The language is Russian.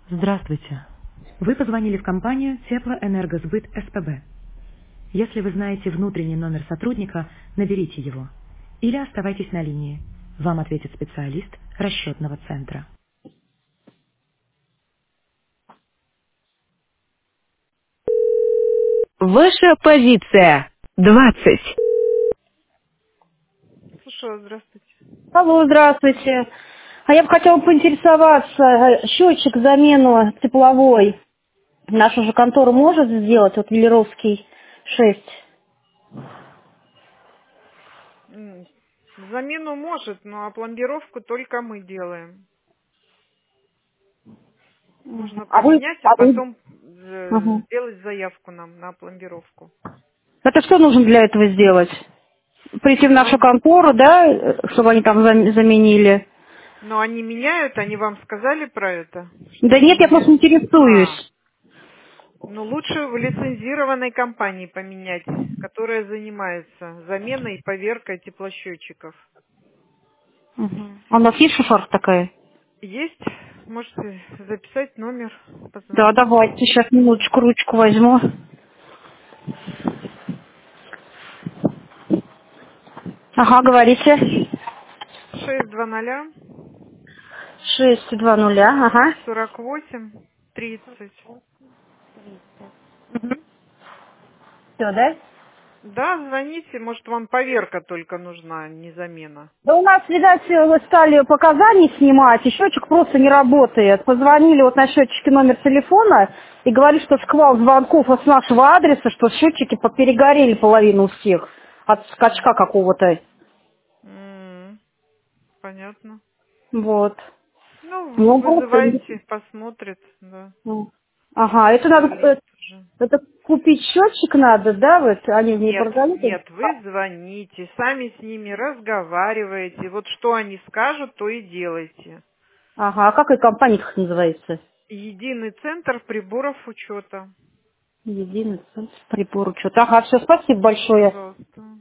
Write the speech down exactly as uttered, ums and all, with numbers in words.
Здравствуйте. Вы позвонили в компанию Теплоэнергосбыт СПБ. Если вы знаете внутренний номер сотрудника, наберите его. Или оставайтесь на линии. Вам ответит специалист расчетного центра. Ваша позиция. двадцать. Слушаю, здравствуйте. Алло, здравствуйте. А я бы хотела поинтересоваться, э, счетчик замену тепловой. Наша же контора может сделать, вот Велеровский шесть. М, Замену может, но а пломбировку только мы делаем. Нужно А вы, поменять, а а вы- потом э, Ага. сделать заявку нам на пломбировку. Это что нужно для этого сделать? Прийти в нашу Ну, контору, да, э, чтобы они там зам- заменили? но они меняют, они вам сказали про это, что Да они нет, я просто меняют? А, интересуюсь. ну лучше в лицензированной компании поменять, которая занимается заменой и поверкой теплосчетчиков. Мгм. А у нас есть шифр такая? Есть, можете записать номер, Да, позвонить. давайте, сейчас минуточку, ручку возьму. Ага, говорите. шесть два ноль Шесть два нуля, ага. сорок восемь тридцать. Все, да? Да, звоните, может вам поверка только нужна, а не замена. Да у нас, видать, вы стали показания снимать, и счетчик просто не работает. Позвонили вот на счетчике номер телефона и говорили, что шквал звонков вот с нашего адреса, что счетчики поперегорели половину у всех от скачка какого-то. М, Понятно. Вот. Ну, Ну, просто... вызывайте, посмотрит, да, ну, ага, это надо... э, специалист уже. Это купить счетчик надо, да, вот они не Нет, продают? нет, вы звоните, сами с ними разговариваете. Вот что они скажут, то и делайте. Ага, а как и компания как называется? Единый центр приборов учета. Единый центр прибор учета. Ага, все, спасибо большое. Пожалуйста.